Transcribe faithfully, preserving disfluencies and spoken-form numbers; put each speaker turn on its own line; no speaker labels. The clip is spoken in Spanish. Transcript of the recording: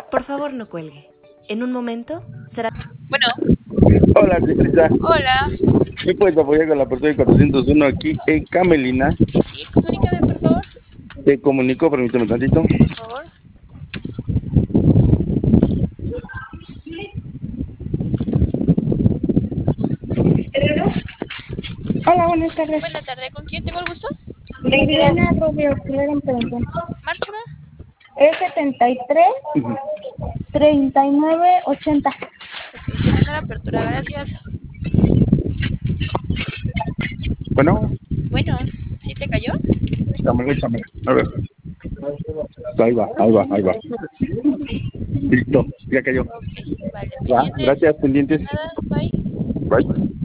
Por favor, no cuelgue. En un momento será...
Bueno,
Hola, señorita.
hola.
¿Me puedes apoyar con la apertura de cuatrocientos uno aquí en Camelina?
Sí, comunícame, por favor.
Te comunico, permíteme tantito.
Por favor.
Hola, buenas tardes.
Buena tarde, ¿con quién tengo el gusto?
Liliana Rubio, Claro en Prevención.
Márchame.
Es setenta y tres,
Ujú.
treinta y nueve, ochenta.
Ok, teniendo la apertura, gracias.
Bueno,
Bueno, ¿sí te cayó?
échamela, échamela. A ver. Ahí va, ahí va, ahí va. Listo, ya cayó.
Ok, vale,
Ya,
pendientes.
gracias, pendientes.
Nada, bye.
Bye.